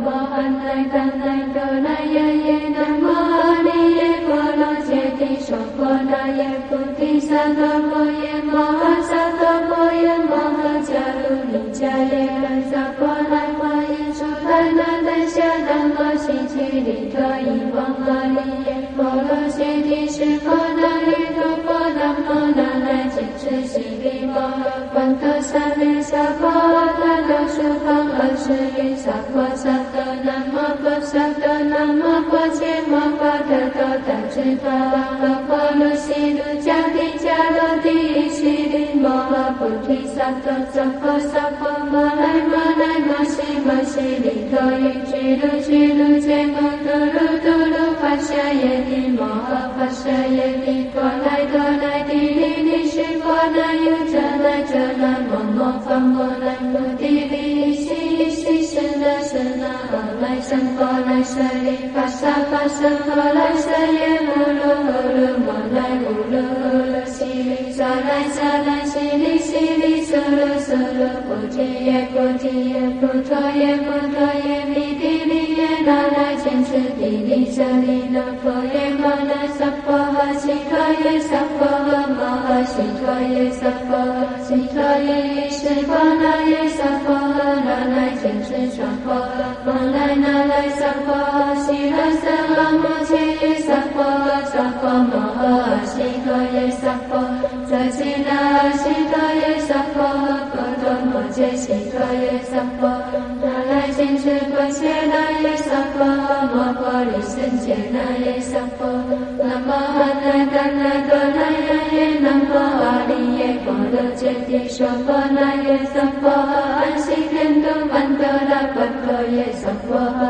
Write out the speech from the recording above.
汉来达来多来耶耶南无阿利耶波罗揭谛娑婆那耶菩提萨埵婆耶摩诃萨埵婆耶摩诃迦卢尼迦耶兰萨婆来华耶娑檀那丹夏南无悉吉利多伊王阿利耶波罗揭谛释婆那耶多婆南无那来谨墀悉利摩诃观特萨利萨婆那多输方20亿萨婆萨多南无婆萨多南无婆伽摩诃特多怛侄多阿耨婆罗悉卢迦帝迦罗帝悉利摩诃菩提萨埵萨婆萨婆摩来摩来摩悉摩悉利多伊居卢居卢揭摩多卢多卢跋舍耶帝摩诃跋舍耶帝多来多来帝利利释婆那由遮那遮那摩摩伐摩来摩帝利悉悉舍那舍那阿来僧婆来舍利法萨法僧婆来舍耶摩罗诃罗摩来摩罗诃罗悉利萨来萨来悉利悉利娑罗娑罗菩提耶菩提耶菩陀耶菩陀耶弥帝利耶那来谨墀帝利舍利那婆耶摩那萨婆诃悉陀耶萨婆诃摩诃悉陀耶萨婆诃悉陀耶伊释婆那耶萨婆诃那来谨墀娑婆诃摩来那来萨婆诃悉罗僧阿摩切耶萨婆诃萨婆摩诃悉陀耶萨婆则悉那悉陀耶萨婆诃波多摩揭悉陀耶萨婆那来谨墀婆伽那耶萨婆诃摩婆利僧伽那耶萨婆南无汉来达来多来耶耶南无阿利耶波罗揭谛娑婆那耶萨婆诃安悉天都曼多拉波多耶萨婆诃